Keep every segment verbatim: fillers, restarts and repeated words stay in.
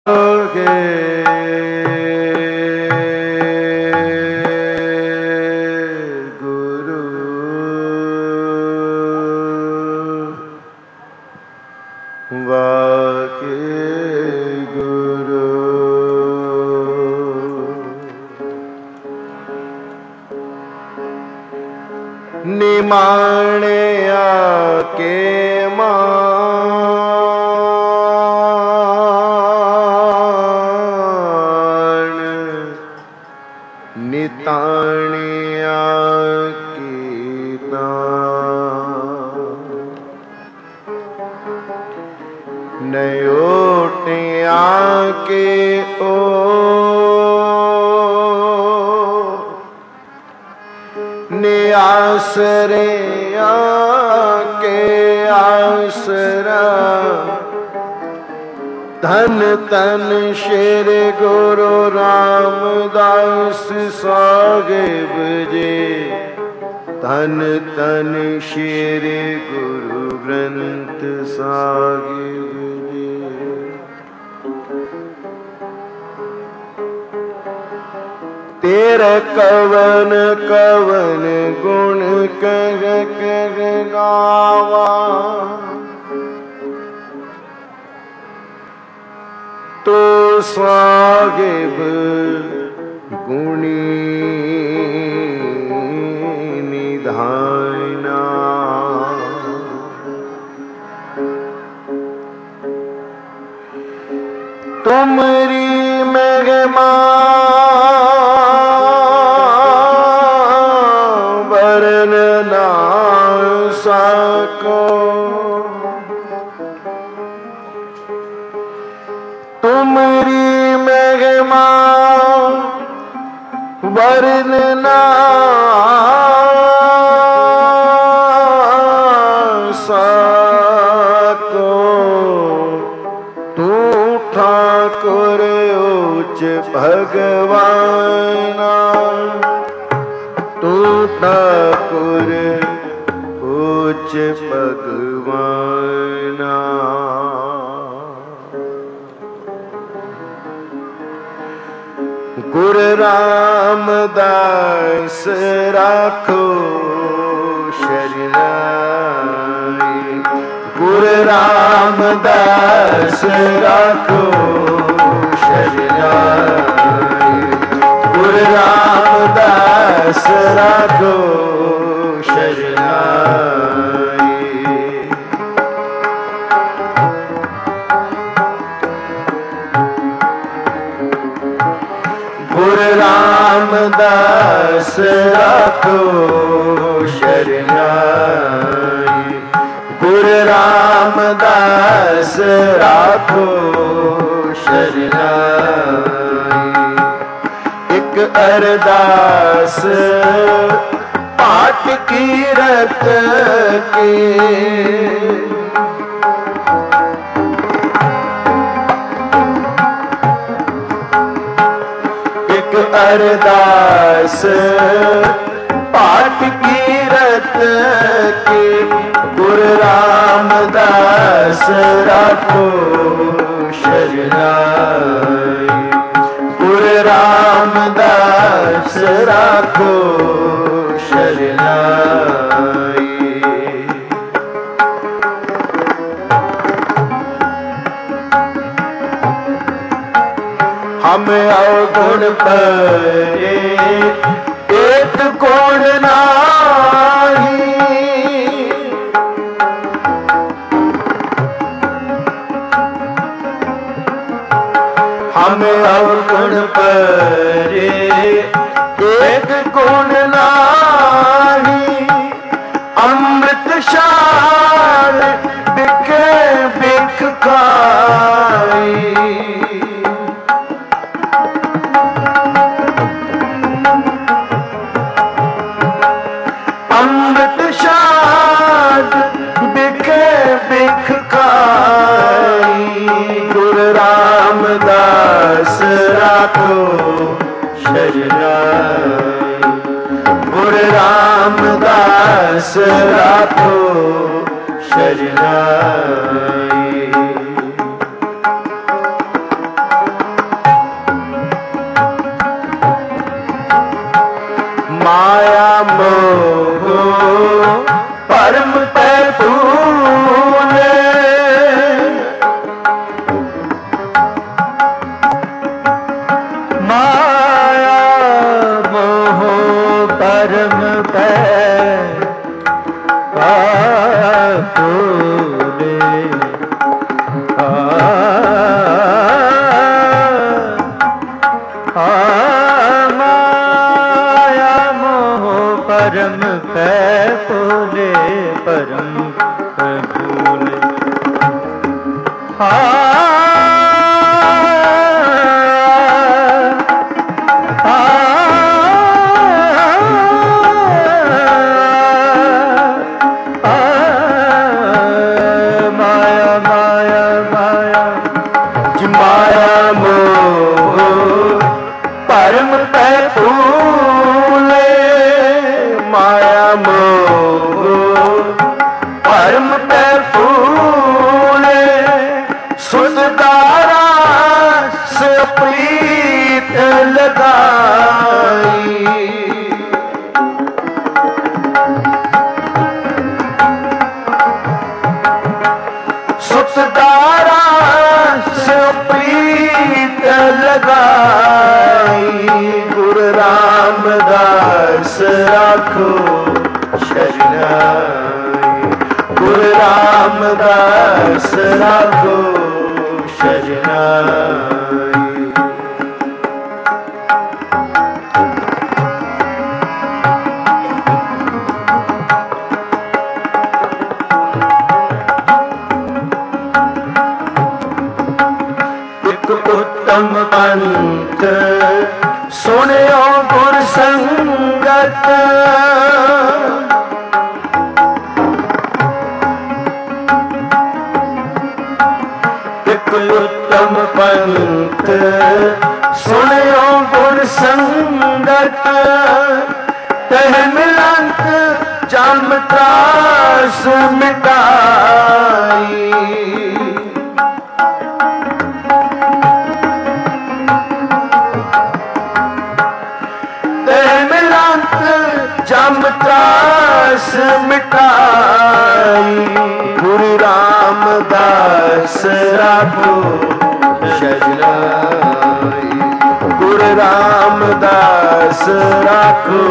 निमाणे आके मान निताणे आके नयोटे आके ओ आसरे आके आसरा धन तन शेर गुरु रामदास साहिब जी धन तन शेर गुरु ग्रंथ साहिब जी। तेरे कवन कवन गुण कर कर गावा तो साहिब गुणी निधाना। तुमरी महिमा वरन ना सको तुमरी महिमा वरन ना सको। तू ठाकुर उच्च भगवाना तू ठाकुर उच्च भगवाना। गुरु रामदास राखो शरणाई गुरु रामदास राखो शरणाई गुरु रामदास राखो शरणाई। गुरु रामदास राखो शरणाई गुरु रामदास राखो शरणाई। एक अरदास पाठ कीरत की एक अरदास पाठ कीरत की गुरु रामदास राखो शरणाई गुरु रामदास राखो शरणाई। हम अवगुण परे एक गुण नाही हम अवगुण परे एक गुण नाही। अमृत शाल बिख बिख खाई अमृत शाद बिख बिख खाई। गुरु रामदास राखो शरणाई गुरु रामदास राखो शरणाई। परम पै पापोले आ, आ माया मोह परम पै बोले परम पै बोले आ राखो शरणाई गुरु रामदास राखो शरणाई। एक उत्तम पंथ सुनियो गुर संगत एक उत्तम पंथ सुनियो गुर संगत तह मिलंत जम त्रास मिटाई। जम त्रास मिटाई गुरु रामदास राखो शरणाई गुरु रामदास राखो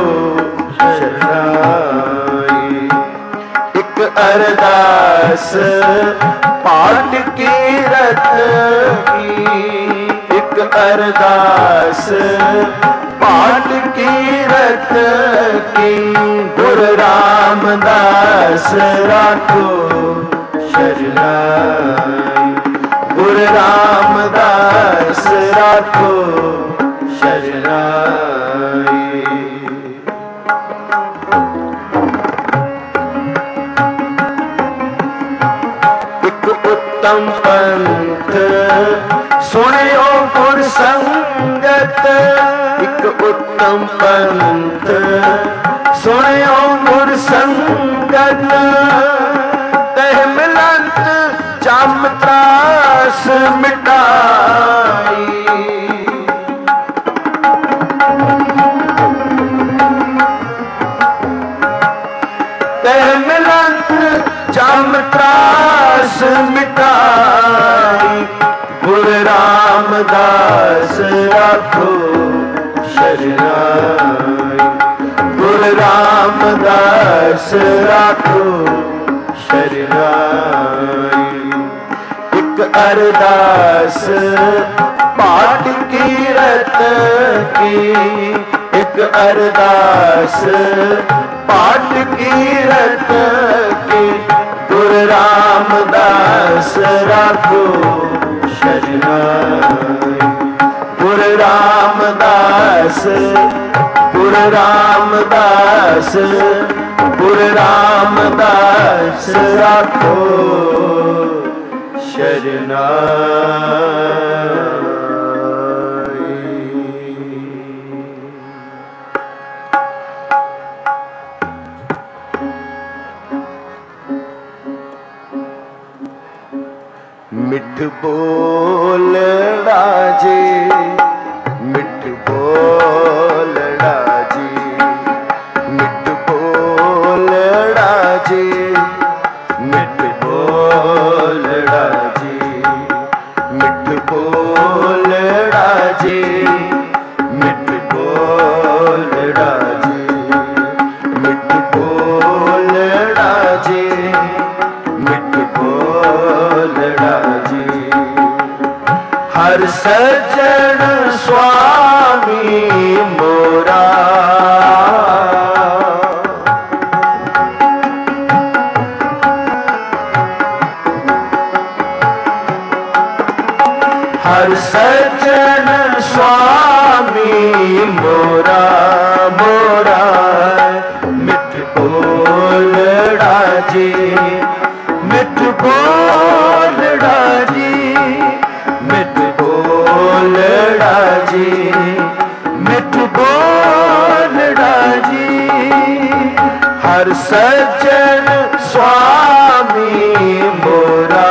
शरणाई। एक अरदास पाठ कीरत की एक अरदास पाठ कीरत की गुरु रामदास राखो शरणाई गुरु रामदास राखो शरणाई। एक उत्तम पंथ सुनियो गुर संगत एक उत्तम पंथ सुनियो गुर संगत तह मिलंत जम त्रास मिटाई। तह मिलंत जम त्रास मिटाई गुरु रामदास राखो शरणाई गुरु रामदास राखो शरणाई। एक अरदास पाठ कीरत की एक अरदास पाठ कीरत की गुरु रामदास राखो शरणाई गुरु रामदास गुरु रामदास गुरु रामदास राखो शरणाई। मिठ बोल राजे मिठ बोल राजे मिठ बोल राजे मिठ बोल राजे मिठ बोल सज्जन स्वामी मोरा, हर सज्जन स्वामी मोरा मोरा, मिठ बोलड़ा जी मिठ बोलड़ा जी मिठ बोलड़ा जी मिठ बोलड़ा जी, हर सज्जन स्वामी मोरा,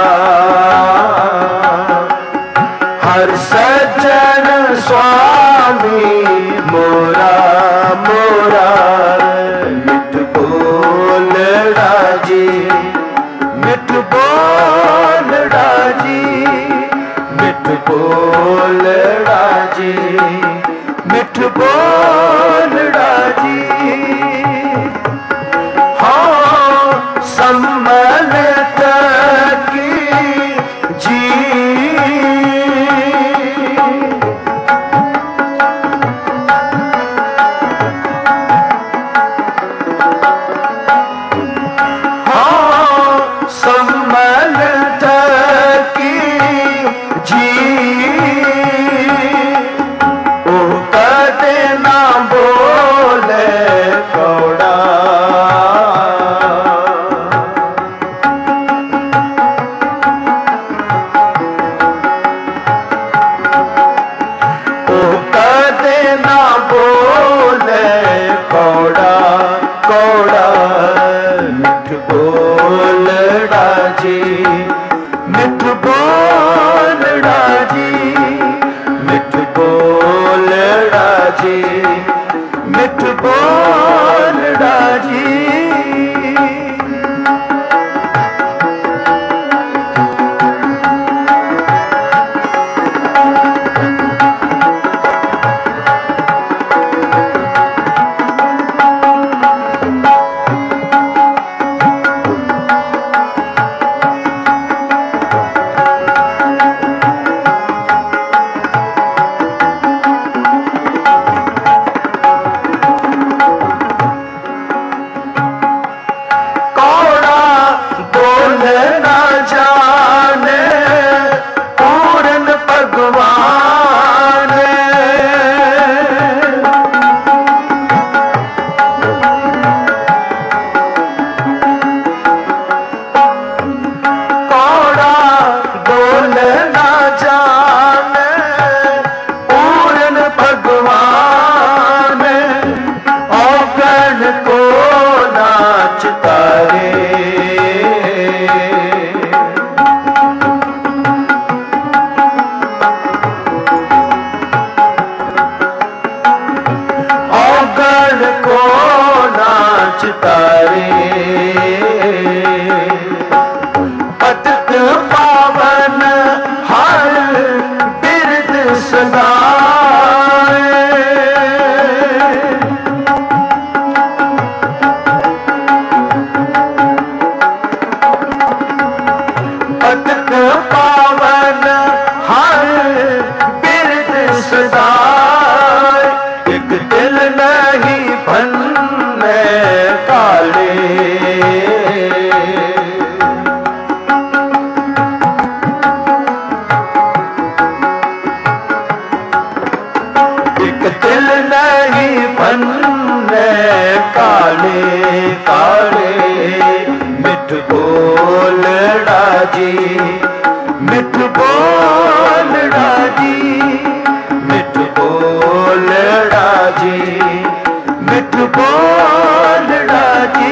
हर सज्जन स्वामी मोरा मोरा, मिठ बोलड़ा जी मिठ बोलड़ा जी मिठ बोलड़ा जी मिठ बोलड़ा जी, हाँ सम्मत की जी, मिठ बोलड़ा जी, पतित पावन हर बिरद सदाए, पतित पावन हर बिरद सदाए, एक दिल नहीं भन्ने काले, एक दिल नहीं भन्ने काले काले, मिठ बोलड़ा जी मिठ बोलड़ा जी मिठ बोलड़ा जी मिठ बोलड़ा जी,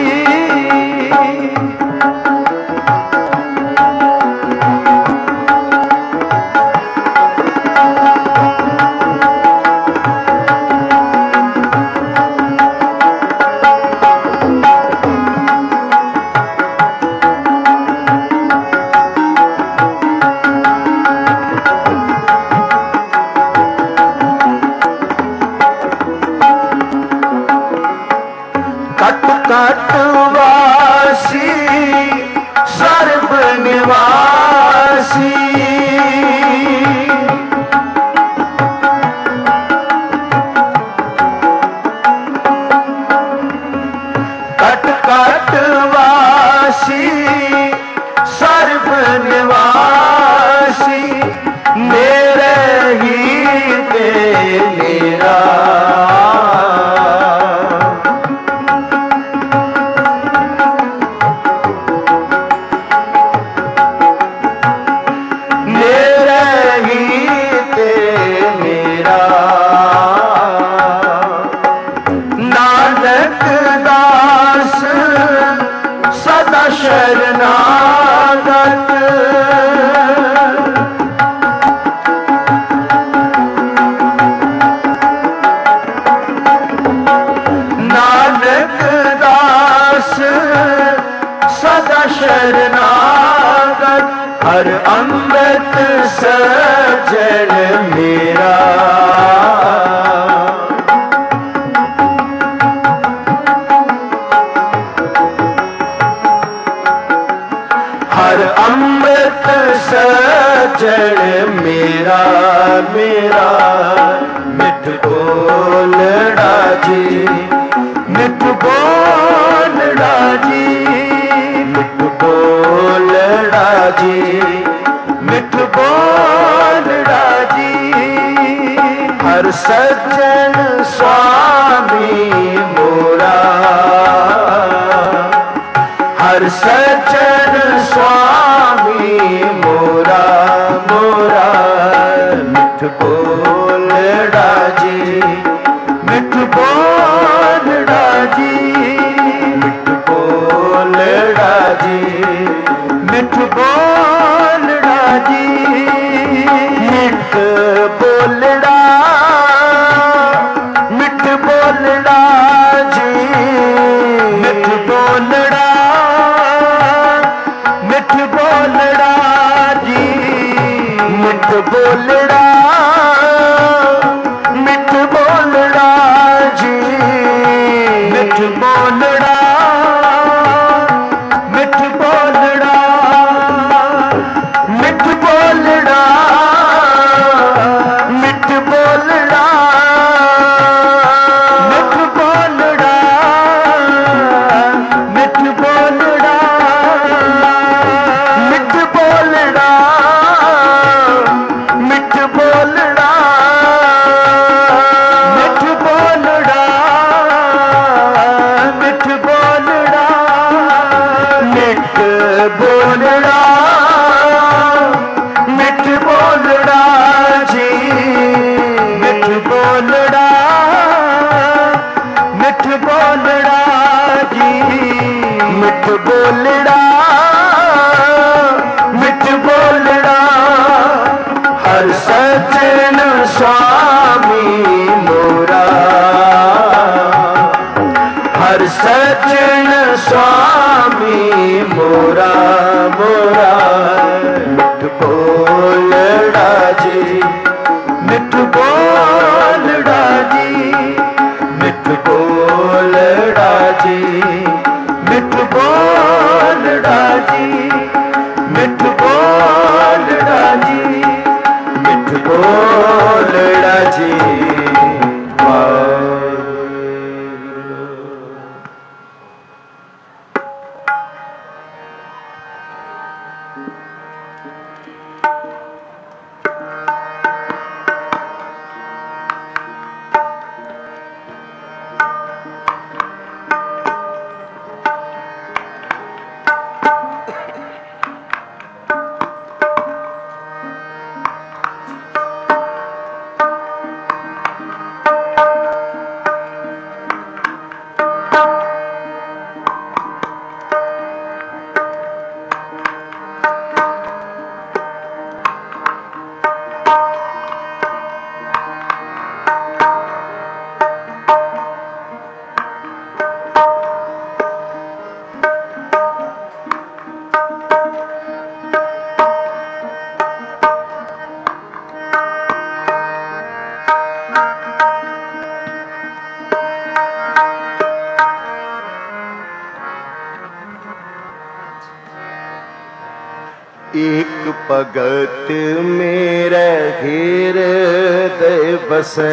मेरा नानक दास सदा शरणागत नानक दास सदा शरणागत हर अमृत सज्जन मेरा हर अमृत सज्जन मेरा मेरा मिठ बोलड़ा जी मिठ बोलड़ा जी मिठ बोलड़ा जी मिठ बोलड़ा जी हर सज्जन स्वामी मोरा हर सज्जन स्वामी मोरा मोरा मिठ बोलड़ा जी मिठ बोलड़ा जी मिठ बोलड़ा जी मिठ बोलड़ा जी मिठ बोलड़ा मिठ बोलड़ा जी मिठ बोलड़ा मिठ बोलड़ा जी मिठ बोलड़ा मिठ बोलड़ा जी मिठ बोलड़ा मिठ बोलड़ा मिठ बोलड़ा मिठ बोलड़ा मिठ बोलड़ा मिठ बोलड़ा मिठ बोलड़ा मिठ बोलड़ा मिठ बोलड़ा मिठ बोलड़ा मिठ बोलड़ा मिठ बोलड़ा जी मिठ बोलड़ा मिठ बोलड़ा जी मिठ बोलड़ा मिठ बोलड़ा हर सज्जन स्वामी मोरा हर सज्जन स्वामी मोरा मोरा मिठ बोलड़ा जी मिठ बोलड़ा जी मिठ बोलड़ा जी मिठ बोलड़ा जी मिठ बोलड़ा जी मिठ बोलड़ा जी एक भगत मेरे हृदय बसे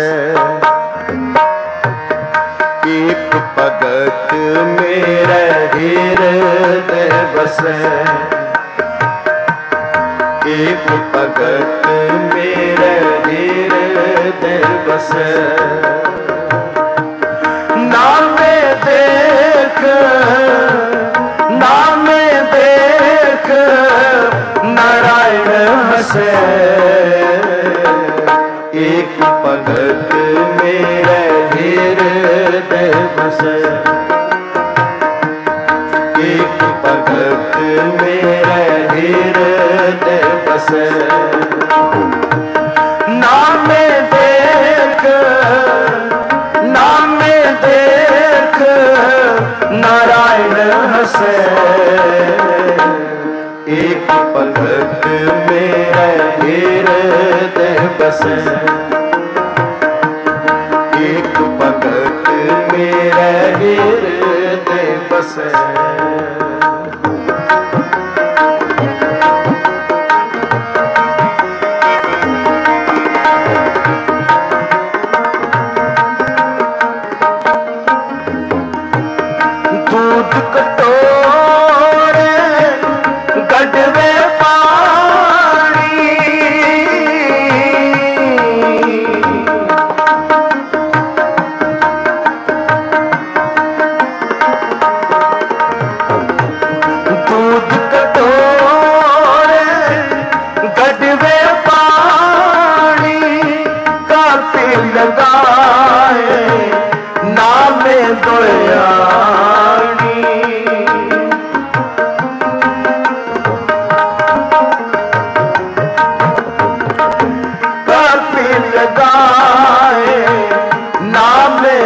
एक भगत मेरे हृदय बसे एक भगत मेरे हृदय बसे नाम देख नाम देख नारायण हसे एक भगत मेरे हृदय बसे, एक भगत मेरे हृदय बसे। नाम देख नाम देख नारायण हसे, एक भगत मेरे हृदय बसे, एक भगत मेरे हृदय बसे। दूध कटोरे गढ़वे पानी, दूध कटोरे गढ़वे पानी, कापी लगाए नामे दयानी। कापी लगाए नामे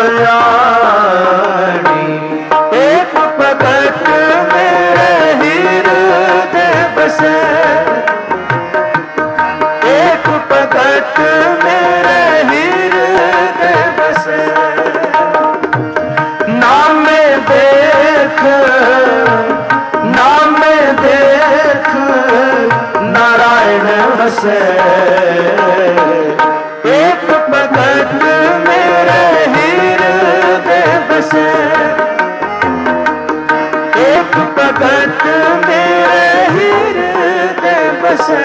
दयानी, एक भगत मेरे हृदय बसे, एक भगत मेरे हृदय बसे। नाम देख नाम देख नारायण हसे, एक भगत मेरे हृदय बसे, एक भगत मेरे हृदय बसे।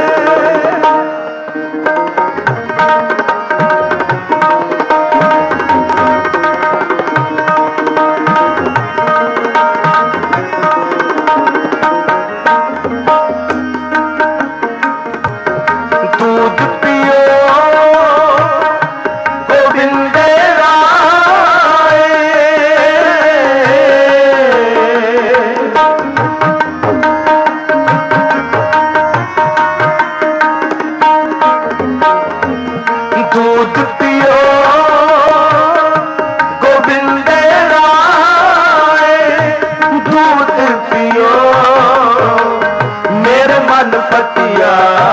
दूध पियो गोविंद राय, दूध पियो गोविंद राय, दूध पियो मेरे मन पतिया।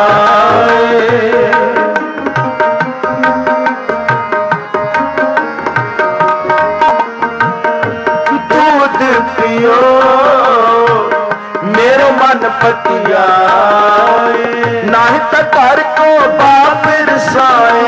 दूध पियो मेरो मन पतिया, नाही तो घर को बाप रसाए,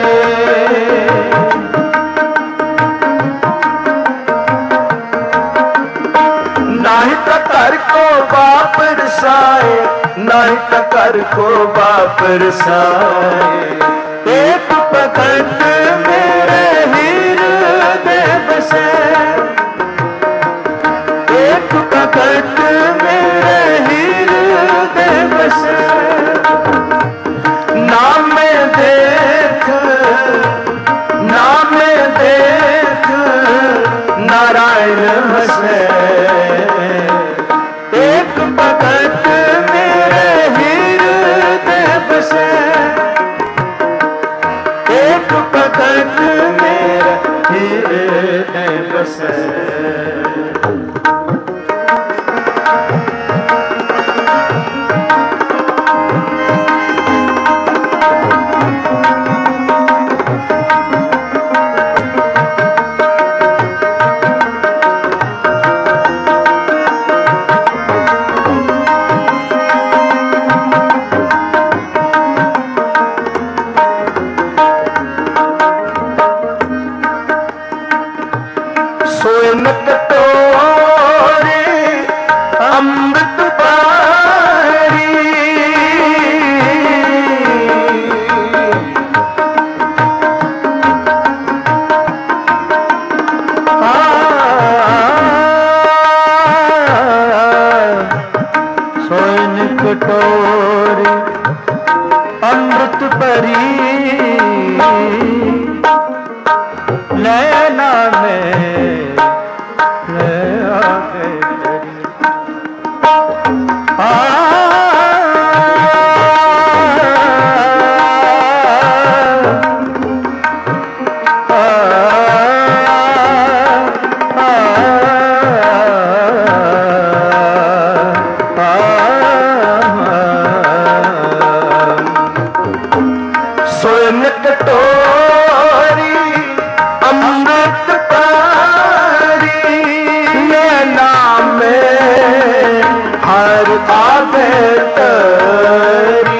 नाही तो घर को बाप रसाए, नाही तो घर को बाप रसाए। एक भगत मेरे हृदय बसे, एक भगत मेरे हृदय बसे। नाम देख नाम देख नारायण हसे, एक भगत मेरे हृदय बसे, एक भगत मेरे हृदय बसे। सोए न कटो बरन कटोरी अमृत पारी, मैं नाम में हर आगे तरी।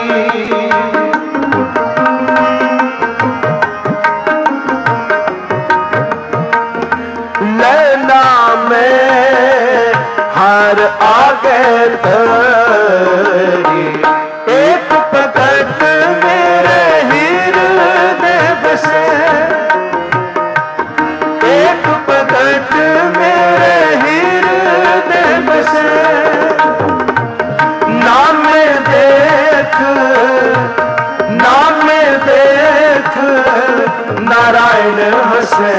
लेना में हर आगे तरी, एक भगत मेरे हृदय बसे, एक भगत मेरे हृदय बसे। नाम देख नाम देख नारायण हसे,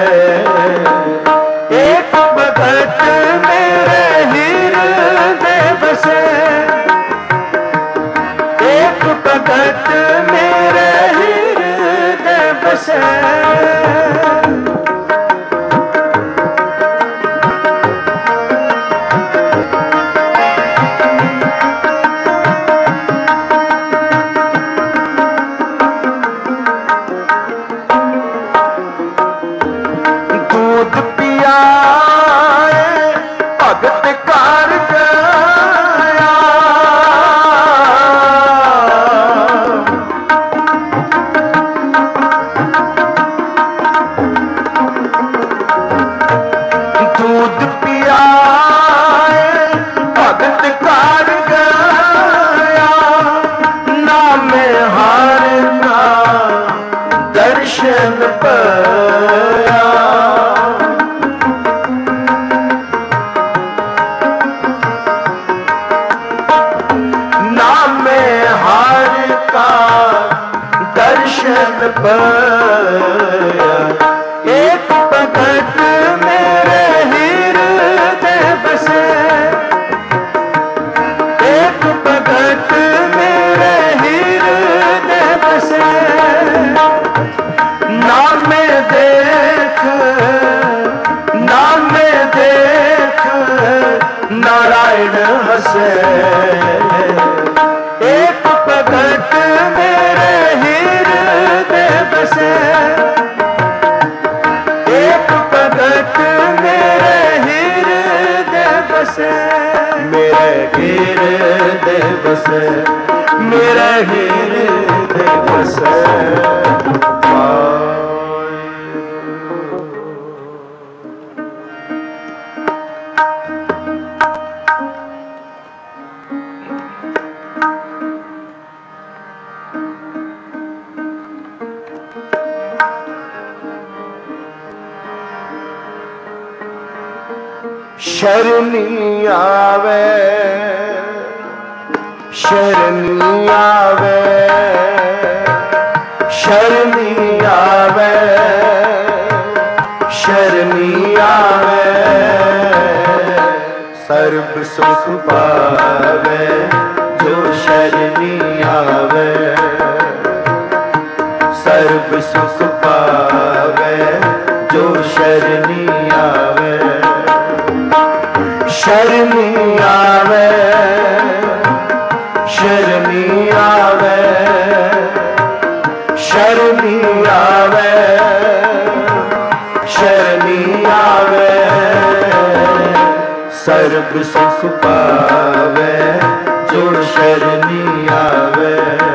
एक भगत मेरे हृदय बसे, एक भगत मेरे हृदय बसे। दूध पियाए भगत कार गया, दूध पियाए भगत कार गया, नाम हार का दर्शन पाया। नाम हार का दर्शन पाया, एक भगत मेरे हृदय बसे, एक भगत मेरे हृदय बसे। नाम देख नाम देख नारायण हसे, एक भगत मेरे हृदय बसे, एक भगत मेरे हृदय बसे। मेरे हृदय बसे, मेरे हृदय बसे। शरणी आवे शरणी आवे शरणी आवे शरणी आवे, सर्व सुख पावे जो शरणी आवे, सर्व सुख पावे जो शरणी आवे। शरणी आवे शरणी आवे शरणी आवे शरणी आवे, सर्व सुख पावे जो शरणी आवे,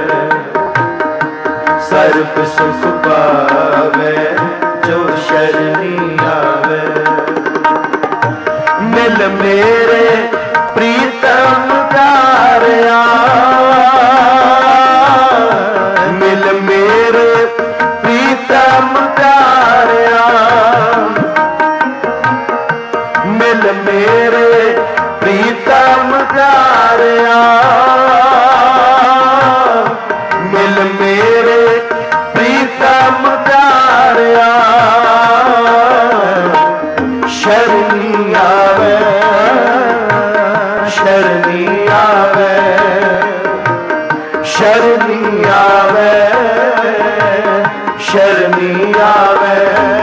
सर्व सुख पावे जो शरणी आवे। मिल मेरे प्रीतम प्यारिया, मिल मेरे प्रीतम प्यारिया, मिल मेरे प्रीतम प्यारिया, मिल मेरे प्रीतम प्यारिया। शरणी आवे शरणी आवे शरणी आवे शरणी आवे,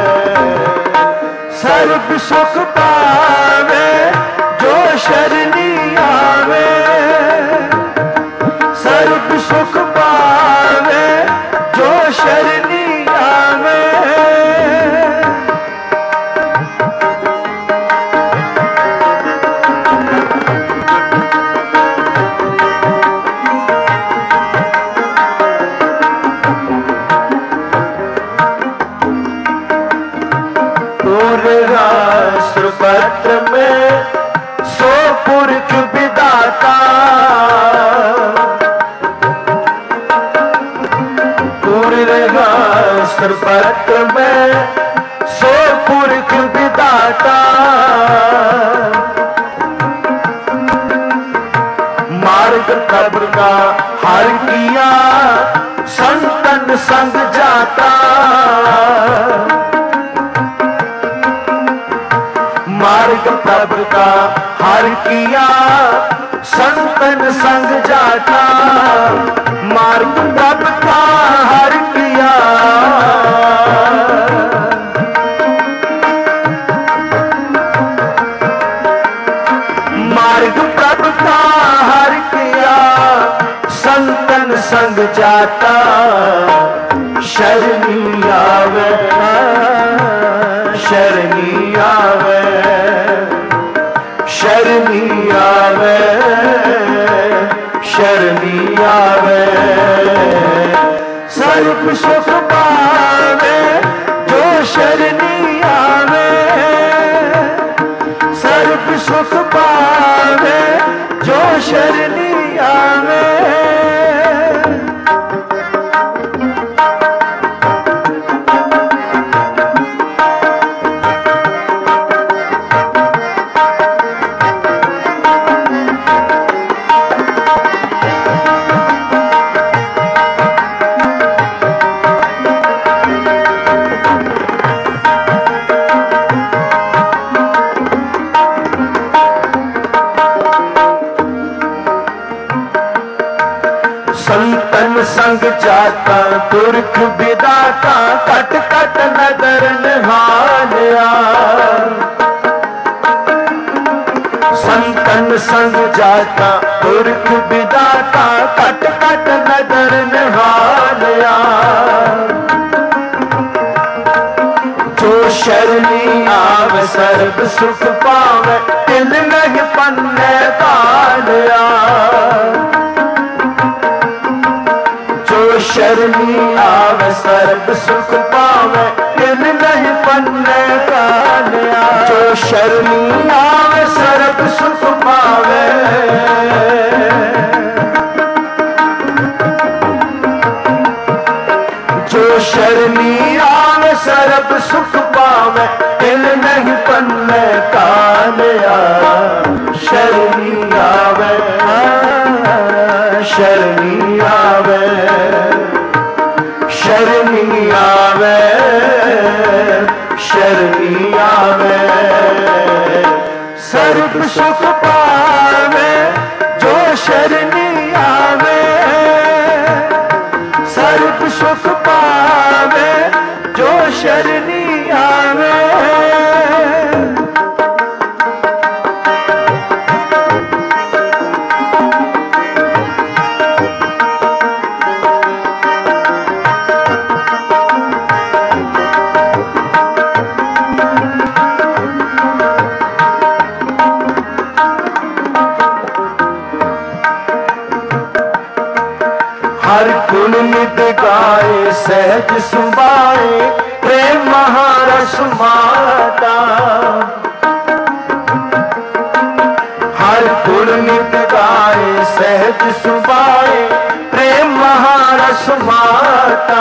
सर्व सुख पावे जो शरणी आवे, सर्व सुख पावे जो शरणी आवे। शास्त्र पत्र में सो पुरख विदाता, शास्त्र पत्र में सो पुरख विदाता। मार्ग कब का हर किया संतन संग जाता, मार्ग प्रभ का हर किया संतन संग जाता। मार्ग प्रभ का हर किया मार्ग प्रभ का हर किया संतन संग जाता। शरणी आवे शरणी आवे शरणी आवे शरणी आवे। सर्व सुख पावे जो शरणी आवे, सर्व सुख पावे जो शरणी आवे। संतन संग जाता पुरख विदाता, कट कट नदर निहालिया। संतन संग जाता पुरख विदाता, कट कट नदर निहालिया। जो शरणी आवे सर्व सुख पावे, तिल नहीं पन्ने कालिया। जो शरणी आवे सर्व सुख पावे, तिल नहीं पन्ने कालिया। जो शरणी आवे सर्व सुख पावे, जो शरणी आवे सर्व सुख पावे, तिल नहीं पन्ने कालिया। शरणी आवे शरणी आवे शरणी आवे शरणी आवे। सर्व सुख पावे जो शरणी आवे, सर्व सुख पावे जो शरणी आवे। हर गुण नित गाए सहज सुबाए, प्रेम महारस माता। हर गुण नित गाए सहज सुबाए, प्रेम महारस माता।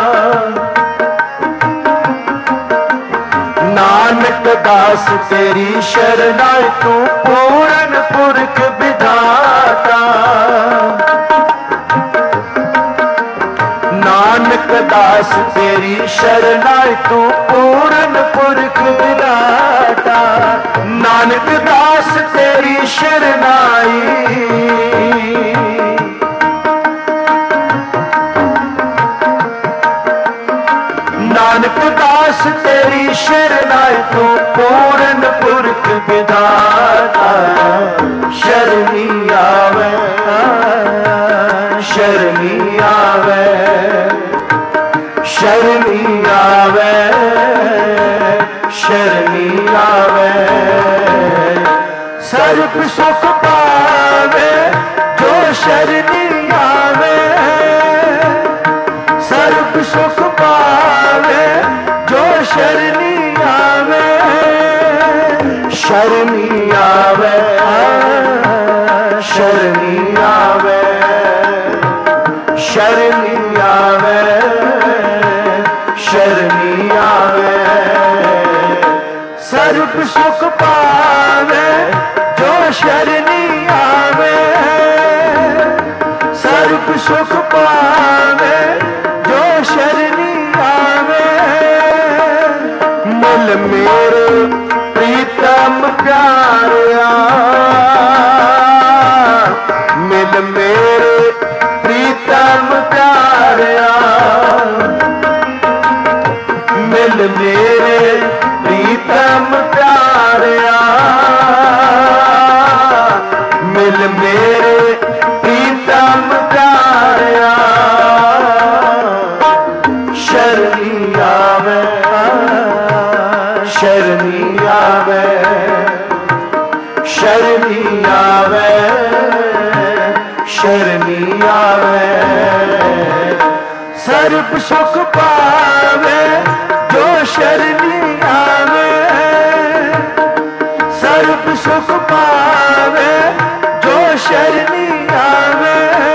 नानक दास तेरी शरणाई, तू पूर्ण पुरख विधाता। नानक दास तेरी शरणाई, तू पूर्ण पुरख विधाता। नानक दास तेरी शरणाई, नानक दास तेरी शरणाई, तू पूर्ण पुरख विधाता। शरणी आवे शरणी आवे शरणी आवे शरणी आवे सर्ब सुख पावे जो शरणी आवे सर्ब सुख पावे जो शरणी आवे शरणी आवे शरणी आवे शरणी आवे शरणी आवे सर्ब सुख पावे जो शरणी आवे सर्ब सुख पावे जो शरणी आवे मुल मेरे प्रीतम प्यारिया मिल मेरे प्रीतम प्यारिया मिल मेरे प्रीतम प्यारिया मिल मेरे प्रीतम प्यारिया शरणी आवे शरणी आवे शरणी आवे शरणी आवे सर्ब सुख पावे जो शरणी आवे सर्ब सुख पावे जो शरणी आवे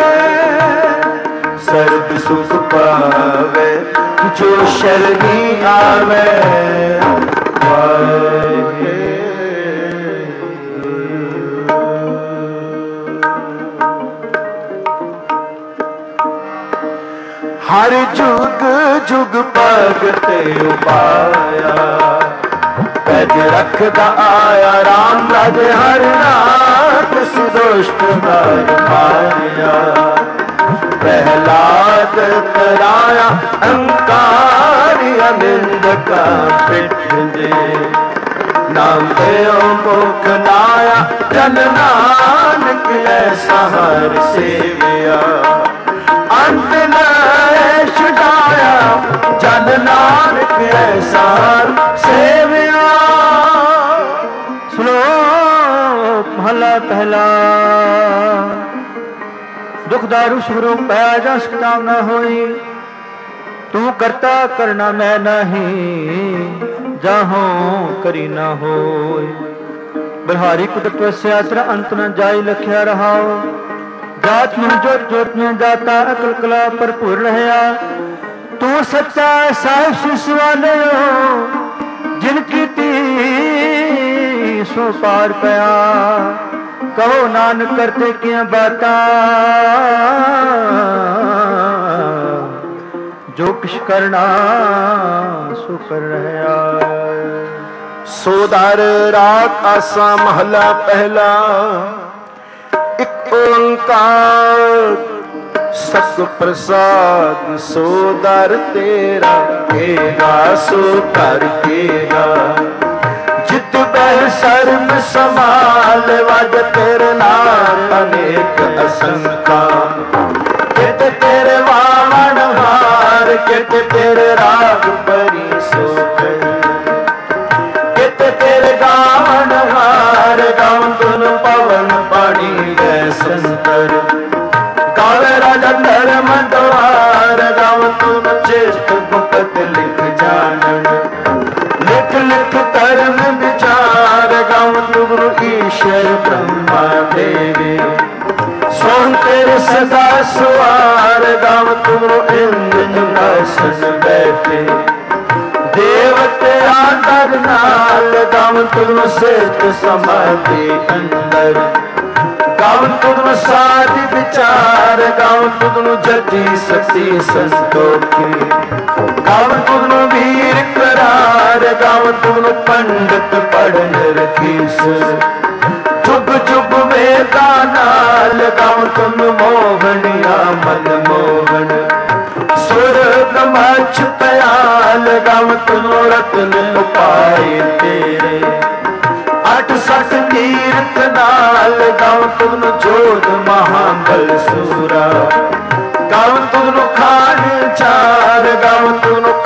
सर्ब सुख पावे जो शरणी आवे हर जुग जुग भगते उपाया पैज रखदा आया राम राजे हर नाथ सुदुष्ट हर मारिया प्रहलाद तराया अंकारी अनिंद का पिठे नाम देव मुख नाया जन नानक ऐसा हर सेविया अंत न छुड़ाया जन नानक ऐसा सेविया। श्लोक महला पहला। दुखदारु स्वरूप पाया जा सकता न होई, तू करता करना मैं नहीं, जाहो करी न होई। बलहारी कुदरत वस्या तेरा अंत न जाई लख्या रहाओ, जात में जोत जोत में जाता अकल कला भरपूर रहया। तू सच्चा साहिब शिशवाले जिनकी ती सो पार पया, कहो नानक करते क्या बाता, जो किश करना सो कर रहया। सोदार राग आसा महला पहला। एक ओंकार सत प्रसाद सोदर तेरा केगा सो कर केगा। जित बह सर्व समाल वज तेरे नाम अनेक असंख्या। कित तेरे वामन हार कित तेरे राग परी सो कित तेरे गावन हार गाँव तुन पवन पानी गए संतर। गावे राजा धर्म द्वार गाँव तुम चेष्ट गुप्त लिख जानन। लिख लिख धर्म विचार गाँव तुम ईश्वर ब्रह्मा देवी। सोन तेरे सदा सुवार गाँव तुम इंद्र आसन बैठे। देवते आदर नाल गाँव तुम सिद्ध समाधि अंदर। गाँव तुम साधि विचार गाँव तुम जति सती संतोखी। गाँव तुम वीर करार गाँव तुम पंडित पढ़न रखीस। चुप चुप वेदा नाल गाँव तुम मोहनिया मन मोहन। सुर गमछ पयाल गाँव तुम रत्न उपाय तेरे। अठ सठ तीर्थ नाल गाँव तुम जोध महाबल सूरा। गाँव तुम खान चार गाँव तुम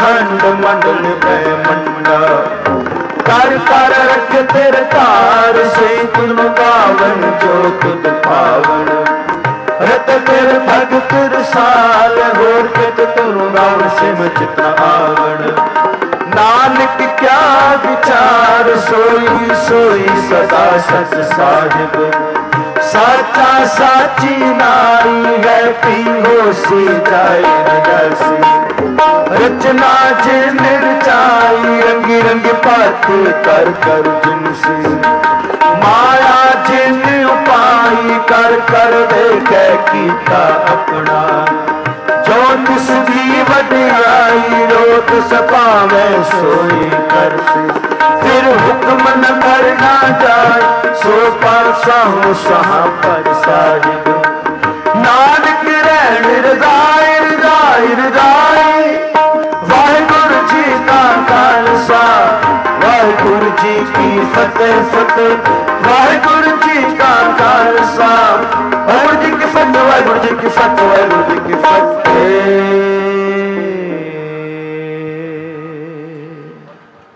ਖੰਡ ਮੰਡਲ ਬ੍ਰਹਮੰਡਾ ਕਰ ਕਰ ਰੱਖ ਤੇਰੇ ਧਾਰ ਸੇ ਤੁਨ ਪਾਵਨ ਜੋ ਤੁਧ ਪਾਵਨ ਰਤ ਤੇਰੇ ਭਗਤ ਰਸਾਲ ਹੋਰ ਕਿਤ ਤੁਰ ਗਾਵ ਸਿਮ ਚਿਤ ਆਵਣ ਨਾਨਕ ਕਿਆ ਵਿਚਾਰ ਸੋਈ ਸੋਈ ਸਦਾ ਸਚ ਸਾਹਿਬ ਸਾਚਾ ਸਾਚੀ ਨਾਈ ਹੈ ਪੀ ਹੋਸੀ ਜਾਏ ਨ ਜਾਸੀ ਰਚਨਾ ਜਿਨ ਰਚਾਈ ਰੰਗੀ ਰੰਗ ਪਾਤ ਕਰ ਕਰ ਜਿਨਸੀ ਮਾਇਆ ਜਿਨ ਉਪਾਈ ਕਰ ਕਰ ਦੇਖੈ ਕੀਤਾ ਆਪਣਾ ਜੋ ਤਿਸ ਦੀ ਵਡਿਆਈ ਰੋਤ ਸਪਾਵੇ ਸੋਈ ਕਰਸੀ ਫਿਰ ਹੁਕਮ ਨ ਕਰਨਾ ਜਾਏ ਸੋ ਪਾਸਾ ਹੋ ਸਹਾ ਪਰ ਸਾਹਿਬ ਨਾਨਕ ਰਹਿਣ ਰਜ਼ਾਈ ਰਜ਼ਾਈ ਰਜ਼ਾਈ ਵਾਹਿਗੁਰੂ ਜੀ ਕਾ ਖਾਲਸਾ ਵਾਹਿਗੁਰੂ ਜੀ ਕੀ ਫਤਿਹ ਫਤਿਹ ਵਾਹਿਗੁਰੂ ਜੀ ਕਾ ਖਾਲਸਾ ਵਾਹਿਗੁਰੂ ਜੀ ਕੀ ਫਤਿਹ ਵਾਹਿਗੁਰੂ ਜੀ ਕੀ ਫਤਿਹ ਵਾਹਿਗੁਰੂ ਜੀ ਕੀ ਫਤਿਹ